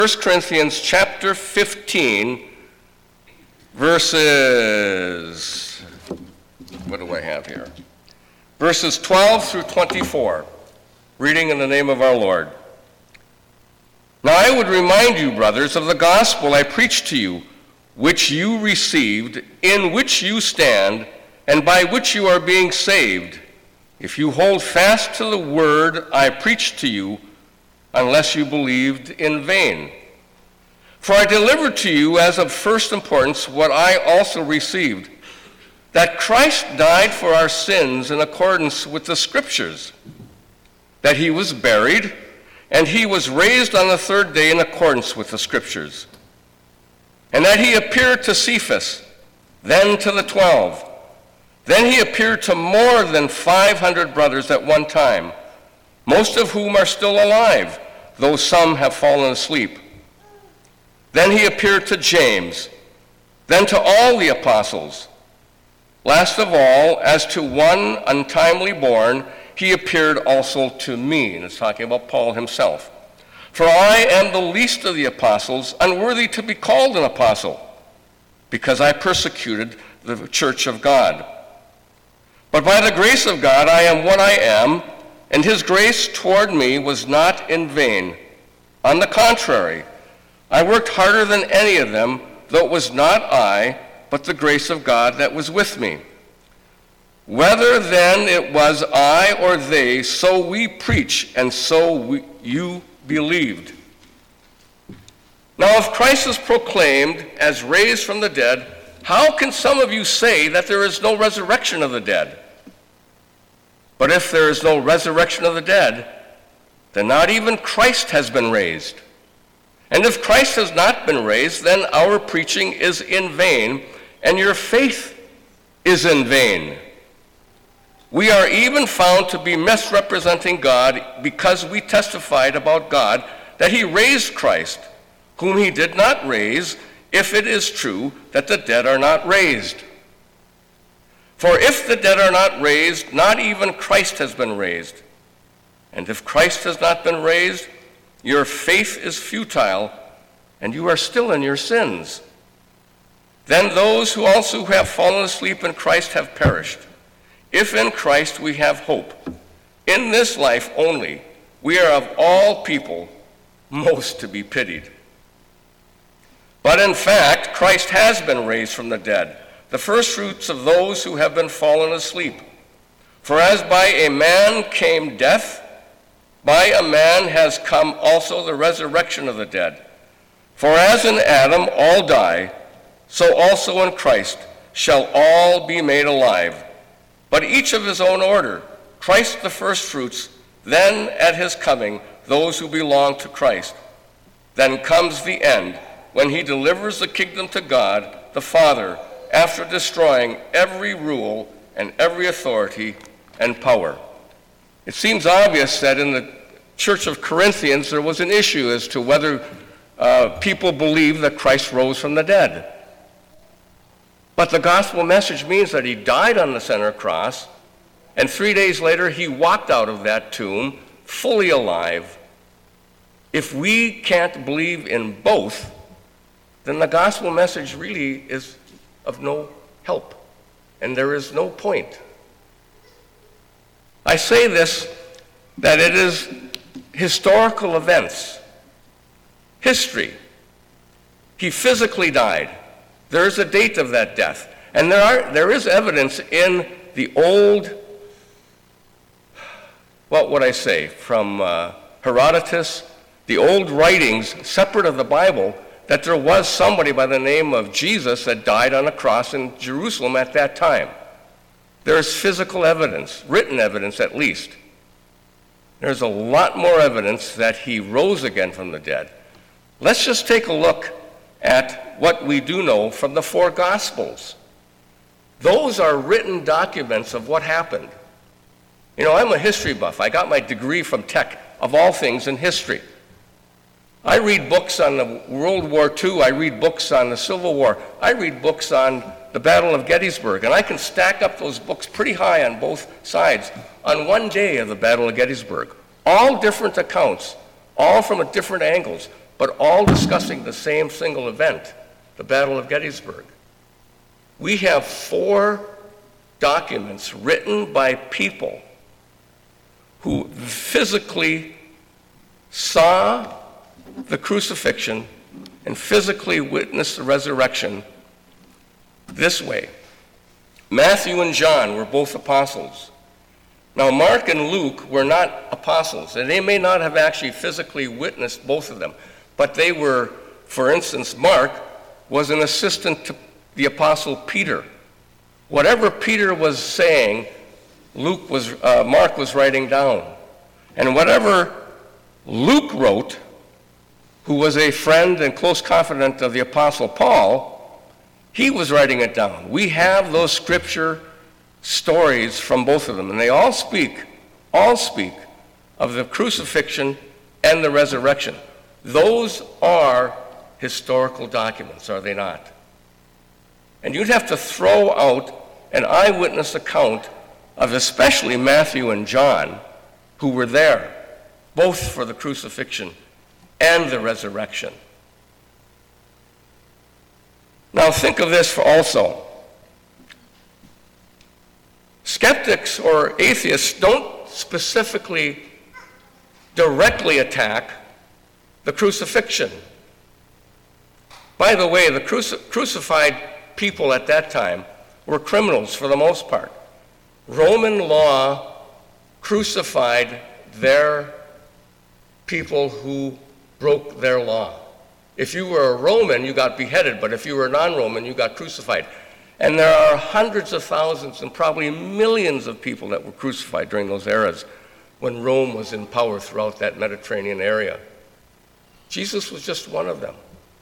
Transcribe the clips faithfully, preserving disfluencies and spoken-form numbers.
First Corinthians chapter fifteen, verses, what do I have here? Verses twelve through twenty-four, reading in the name of our Lord. Now I would remind you, brothers, of the gospel I preached to you, which you received, in which you stand, and by which you are being saved, if you hold fast to the word I preached to you, unless you believed in vain. For I delivered to you as of first importance what I also received, that Christ died for our sins in accordance with the Scriptures, that he was buried, and he was raised on the third day in accordance with the Scriptures, and that he appeared to Cephas, then to the twelve. Then he appeared to more than five hundred brothers at one time, most of whom are still alive, though some have fallen asleep. Then he appeared to James, then to all the apostles. Last of all, as to one untimely born, he appeared also to me. And it's talking about Paul himself. For I am the least of the apostles, unworthy to be called an apostle, because I persecuted the church of God. But by the grace of God I am what I am, and his grace toward me was not in vain. On the contrary, I worked harder than any of them, though it was not I, but the grace of God that was with me. Whether then it was I or they, so we preach, and so we, you believed. Now if Christ is proclaimed as raised from the dead, how can some of you say that there is no resurrection of the dead? But if there is no resurrection of the dead, then not even Christ has been raised. And if Christ has not been raised, then our preaching is in vain, and your faith is in vain. We are even found to be misrepresenting God because we testified about God that he raised Christ, whom he did not raise, if it is true that the dead are not raised. For if the dead are not raised, not even Christ has been raised. And if Christ has not been raised, your faith is futile, and you are still in your sins. Then those who also have fallen asleep in Christ have perished. If in Christ we have hope, in this life only, we are of all people most to be pitied. But in fact, Christ has been raised from the dead, the firstfruits of those who have been fallen asleep. For as by a man came death, by a man has come also the resurrection of the dead. For as in Adam all die, so also in Christ shall all be made alive, but each of his own order, Christ the firstfruits, then at his coming those who belong to Christ. Then comes the end, when he delivers the kingdom to God the Father, after destroying every rule and every authority and power. It seems obvious that in the Church of Corinthians there was an issue as to whether uh, people believed that Christ rose from the dead. But the gospel message means that he died on the center cross, and three days later he walked out of that tomb fully alive. If we can't believe in both, then the gospel message really is of no help, and there is no point. I say this, that it is historical events, history. He physically died. There is a date of that death, and there are there is evidence in the old, what would I say, from uh, Herodotus, the old writings separate of the Bible, that there was somebody by the name of Jesus that died on a cross in Jerusalem at that time. There is physical evidence, written evidence at least. There's a lot more evidence that he rose again from the dead. Let's just take a look at what we do know from the four Gospels. Those are written documents of what happened. You know, I'm a history buff. I got my degree from Tech, of all things, in history. I read books on the World War Two. I read books on the Civil War. I read books on the Battle of Gettysburg, and I can stack up those books pretty high on both sides on one day of the Battle of Gettysburg. All different accounts, all from different angles, but all discussing the same single event, the Battle of Gettysburg. We have four documents written by people who physically saw the crucifixion and physically witnessed the resurrection this way. Matthew and John were both apostles. Now, Mark and Luke were not apostles, and they may not have actually physically witnessed both of them, but they were, for instance, Mark was an assistant to the apostle Peter. Whatever Peter was saying, Luke was, uh, Mark was writing down. And whatever Luke wrote, who was a friend and close confidant of the apostle Paul, he was writing it down. We have those scripture stories from both of them, and they all speak, all speak of the crucifixion and the resurrection. Those are historical documents, are they not? And you'd have to throw out an eyewitness account of especially Matthew and John, who were there, both for the crucifixion and the resurrection. Now think of this also. Skeptics or atheists don't specifically directly attack the crucifixion. By the way, the cruci- crucified people at that time were criminals for the most part. Roman law crucified their people who broke their law. If you were a Roman, you got beheaded, but if you were a non-Roman, you got crucified. And there are hundreds of thousands and probably millions of people that were crucified during those eras when Rome was in power throughout that Mediterranean area. Jesus was just one of them.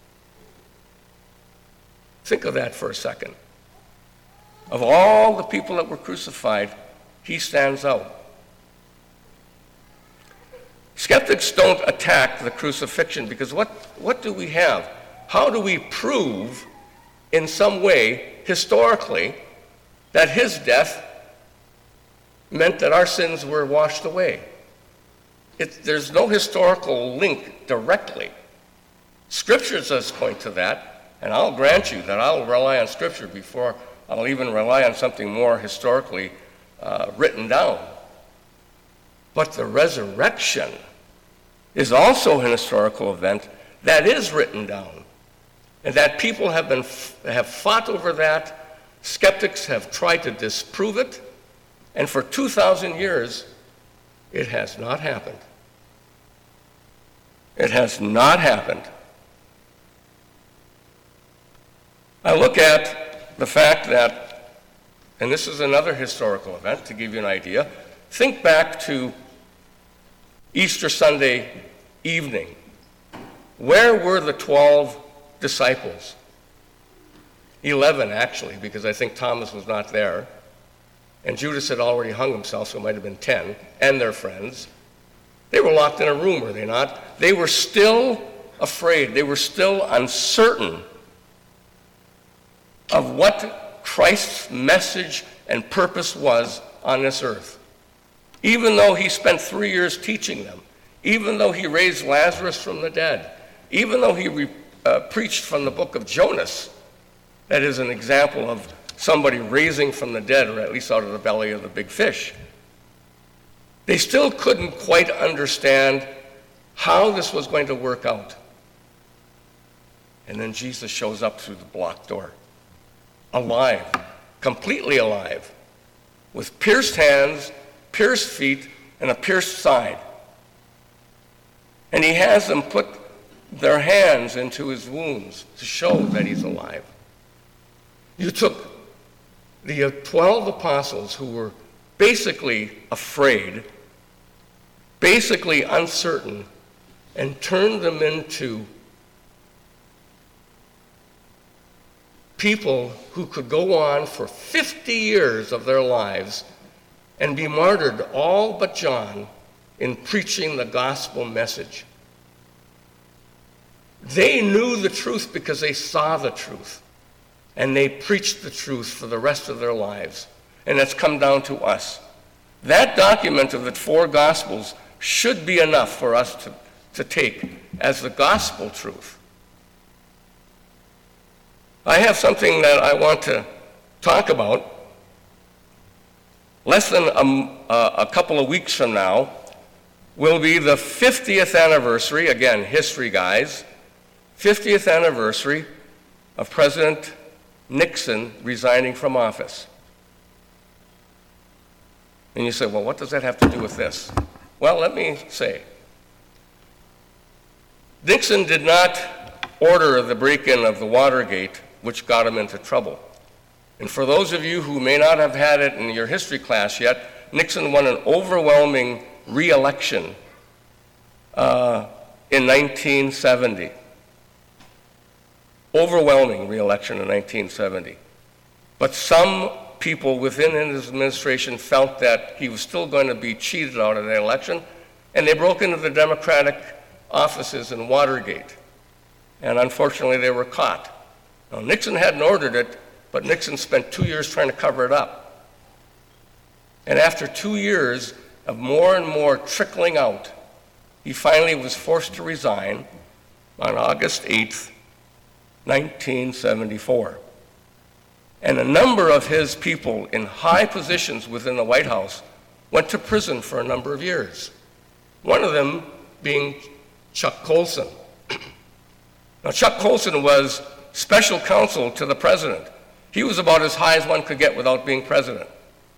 Think of that for a second. Of all the people that were crucified, he stands out. Skeptics don't attack the crucifixion because what, what do we have? How do we prove in some way, historically, that his death meant that our sins were washed away? It, there's no historical link directly. Scripture does point to that, and I'll grant you that I'll rely on Scripture before I'll even rely on something more historically uh, written down. But the resurrection is also an historical event that is written down, and that people have been have fought over that. Skeptics have tried to disprove it, and for two thousand years, it has not happened. It has not happened. I look at the fact that, and this is another historical event to give you an idea, think back to Easter Sunday evening. Where were the twelve disciples? Eleven, actually, because I think Thomas was not there. And Judas had already hung himself, so it might have been ten, and their friends. They were locked in a room, were they not? They were still afraid. They were still uncertain of what Christ's message and purpose was on this earth. Even though he spent three years teaching them, even though he raised Lazarus from the dead, even though he re, uh, preached from the book of Jonas, that is an example of somebody raising from the dead, or at least out of the belly of the big fish, they still couldn't quite understand how this was going to work out. And then Jesus shows up through the blocked door, alive, completely alive, with pierced hands, pierced feet, and a pierced side. And he has them put their hands into his wounds to show that he's alive. You took the twelve apostles who were basically afraid, basically uncertain, and turned them into people who could go on for fifty years of their lives and be martyred, all but John, in preaching the gospel message. They knew the truth because they saw the truth, and they preached the truth for the rest of their lives. And it's come down to us. That document of the four gospels should be enough for us to, to take as the gospel truth. I have something that I want to talk about. Less than a, a couple of weeks from now will be the fiftieth anniversary, again, history guys, fiftieth anniversary of President Nixon resigning from office. And you say, well, what does that have to do with this? Well, let me say, Nixon did not order the break-in of the Watergate, which got him into trouble. And for those of you who may not have had it in your history class yet, Nixon won an overwhelming re-election uh, in nineteen seventy. Overwhelming re-election in nineteen seventy. But some people within his administration felt that he was still going to be cheated out of the election, and they broke into the Democratic offices in Watergate. And unfortunately, they were caught. Now, Nixon hadn't ordered it, but Nixon spent two years trying to cover it up. And after two years of more and more trickling out, he finally was forced to resign on August eighth, nineteen seventy-four. And a number of his people in high positions within the White House went to prison for a number of years. One of them being Chuck Colson. Now, Chuck Colson was special counsel to the president. He was about as high as one could get without being president.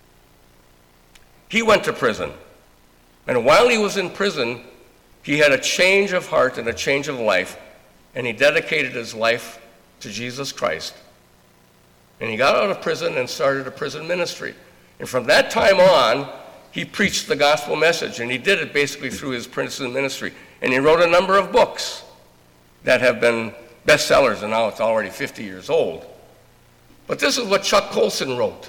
He went to prison. And while he was in prison, he had a change of heart and a change of life, and he dedicated his life to Jesus Christ. And he got out of prison and started a prison ministry. And from that time on, he preached the gospel message, and he did it basically through his prison ministry. And he wrote a number of books that have been bestsellers, and now it's already fifty years old. But this is what Chuck Colson wrote.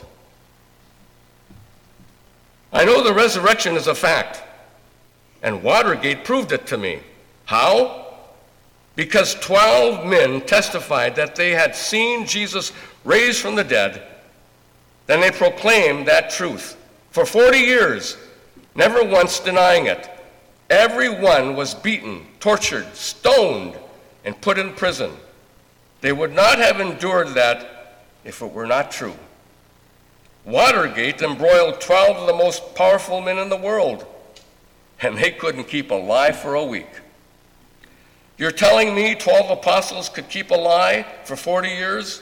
I know the resurrection is a fact, and Watergate proved it to me. How? Because twelve men testified that they had seen Jesus raised from the dead. Then they proclaimed that truth for forty years, never once denying it. Every one was beaten, tortured, stoned, and put in prison. They would not have endured that if it were not true. Watergate embroiled twelve of the most powerful men in the world, and they couldn't keep a lie for a week. You're telling me twelve apostles could keep a lie for forty years?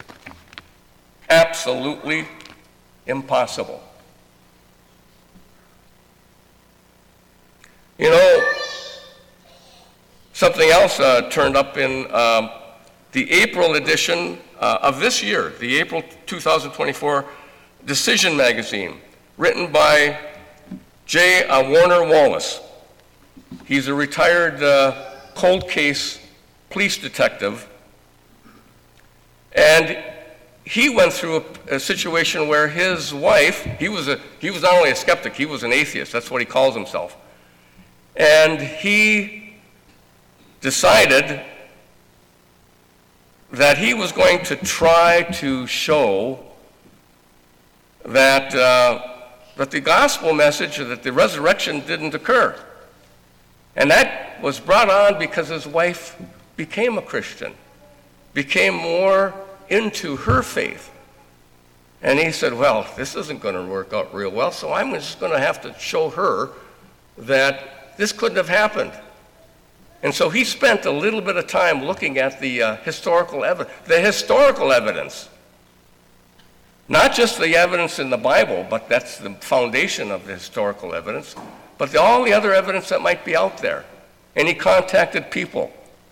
Absolutely impossible. You know, something else uh, turned up in um, the April edition uh, of this year, the April two thousand twenty-four Decision magazine, written by J. Uh, Warner Wallace. He's a retired uh, cold case police detective, and he went through a, a situation where his wife, he was a he was not only a skeptic, he was an atheist. That's what he calls himself. And he decided that he was going to try to show that uh, that the gospel message, that the resurrection didn't occur. And that was brought on because his wife became a Christian, became more into her faith. And he said, well, this isn't going to work out real well, so I'm just going to have to show her that this couldn't have happened. And so he spent a little bit of time looking at the uh, historical evidence, the historical evidence. Not just the evidence in the Bible, but that's the foundation of the historical evidence, but the, all the other evidence that might be out there. And he contacted people.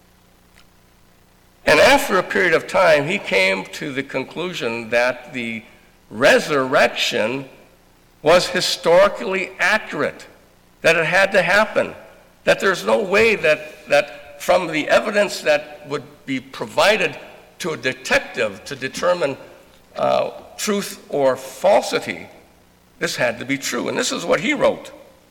And after a period of time, he came to the conclusion that the resurrection was historically accurate, that it had to happen, that there's no way that, that from the evidence that would be provided to a detective to determine uh, truth or falsity, this had to be true. And this is what he wrote.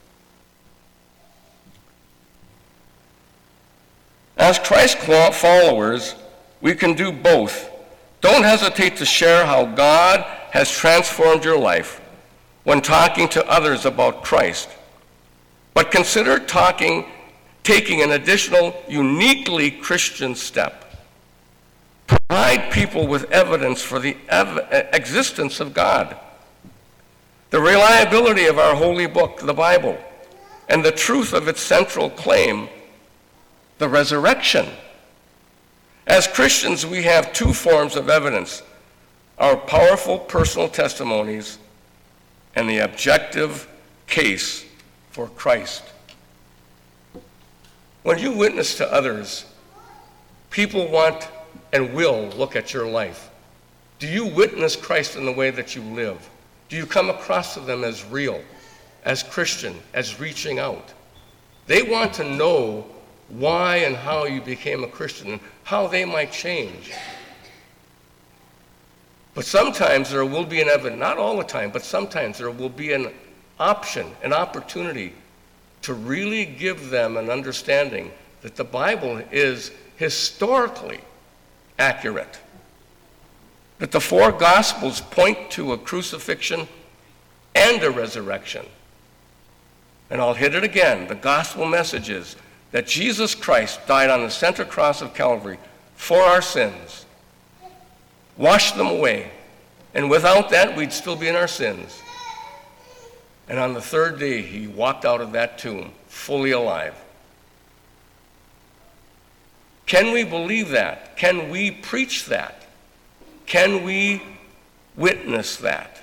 As Christ followers, we can do both. Don't hesitate to share how God has transformed your life when talking to others about Christ. But consider talking taking an additional, uniquely Christian step. Provide people with evidence for the ev- existence of God, the reliability of our holy book, the Bible, and the truth of its central claim, the resurrection. As Christians, we have two forms of evidence: our powerful personal testimonies and the objective case for Christ. When you witness to others, people want and will look at your life. Do you witness Christ in the way that you live? Do you come across to them as real, as Christian, as reaching out? They want to know why and how you became a Christian and how they might change. But sometimes there will be an evidence, not all the time, but sometimes there will be an option, an opportunity to really give them an understanding that the Bible is historically accurate, that the four Gospels point to a crucifixion and a resurrection. And I'll hit it again. The gospel message is that Jesus Christ died on the center cross of Calvary for our sins, washed them away, and without that, we'd still be in our sins. And on the third day, he walked out of that tomb fully alive. Can we believe that? Can we preach that? Can we witness that?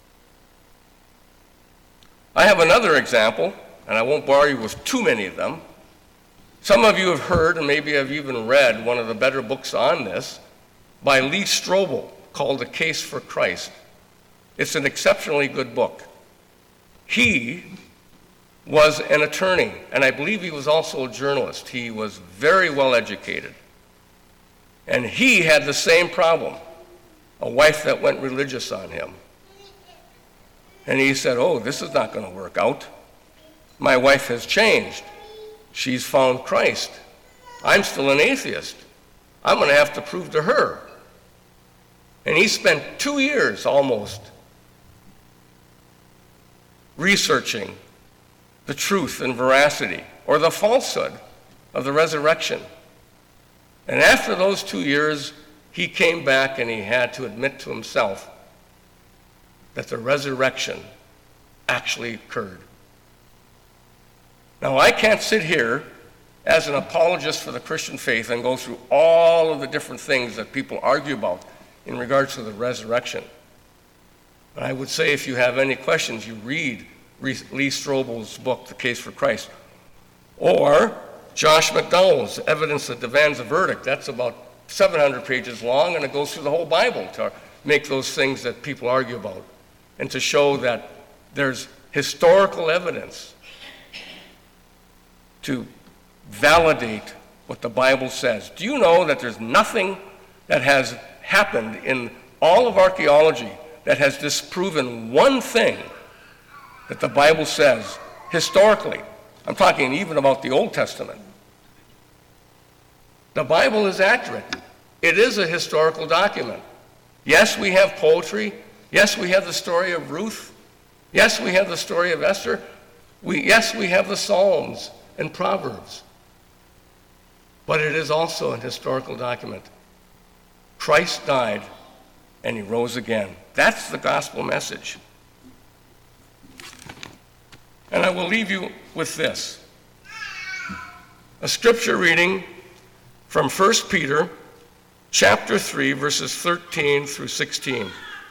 I have another example, and I won't bore you with too many of them. Some of you have heard, and maybe have even read, one of the better books on this by Lee Strobel called A Case for Christ. It's an exceptionally good book. He was an attorney, and I believe he was also a journalist. He was very well educated. And he had the same problem, a wife that went religious on him. And he said, oh, this is not going to work out. My wife has changed. She's found Christ. I'm still an atheist. I'm going to have to prove to her. And he spent two years almost researching the truth and veracity or the falsehood of the resurrection. And after those two years, he came back and he had to admit to himself that the resurrection actually occurred. Now, I can't sit here as an apologist for the Christian faith and go through all of the different things that people argue about in regards to the resurrection. But I would say if you have any questions, you read Lee Strobel's book, The Case for Christ, or Josh McDowell's Evidence That Demands a Verdict. That's about seven hundred pages long, and it goes through the whole Bible to make those things that people argue about and to show that there's historical evidence to validate what the Bible says. Do you know that there's nothing that has happened in all of archaeology that has disproven one thing that the Bible says historically? I'm talking even about the Old Testament. The Bible is accurate. It is a historical document. Yes, we have poetry. Yes, we have the story of Ruth. Yes, we have the story of Esther. We, yes, we have the Psalms and Proverbs. But it is also a historical document. Christ died and he rose again. That's the gospel message. And I will leave you with this. A scripture reading from First Peter chapter three, verses thirteen through sixteen.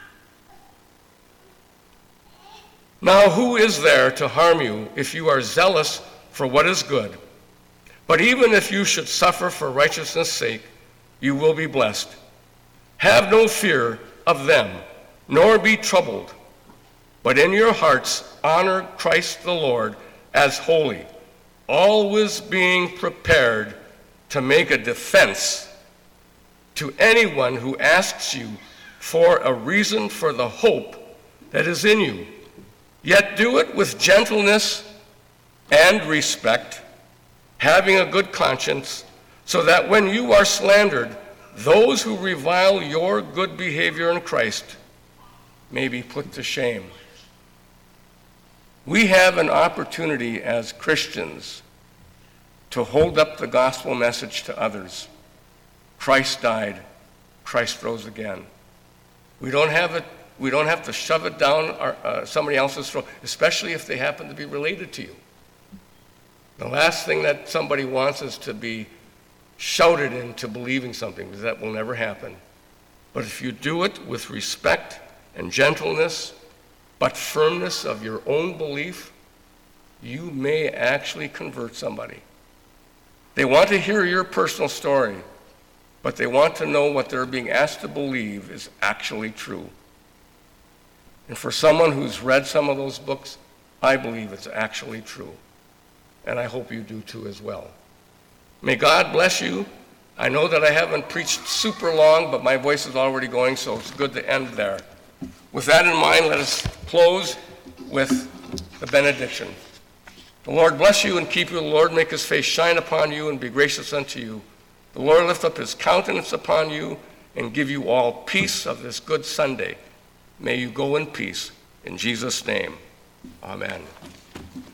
Now who is there to harm you if you are zealous for what is good? But even if you should suffer for righteousness' sake, you will be blessed. Have no fear of them, nor be troubled, but in your hearts honor Christ the Lord as holy, always being prepared to make a defense to anyone who asks you for a reason for the hope that is in you. Yet do it with gentleness and respect, having a good conscience, so that when you are slandered, those who revile your good behavior in Christ may be put to shame. We have an opportunity as Christians to hold up the gospel message to others. Christ died. Christ rose again. We don't have it. We don't have to shove it down our, uh, somebody else's throat, especially if they happen to be related to you. The last thing that somebody wants is to be shouted into believing something, because that will never happen. But if you do it with respect and gentleness, but firmness of your own belief, you may actually convert somebody. They want to hear your personal story, but they want to know what they're being asked to believe is actually true. And for someone who's read some of those books, I believe it's actually true. And I hope you do too as well. May God bless you. I know that I haven't preached super long, but my voice is already going, so it's good to end there. With that in mind, let us close with the benediction. The Lord bless you and keep you. The Lord make his face shine upon you and be gracious unto you. The Lord lift up his countenance upon you and give you all peace of this good Sunday. May you go in peace. In Jesus' name, amen.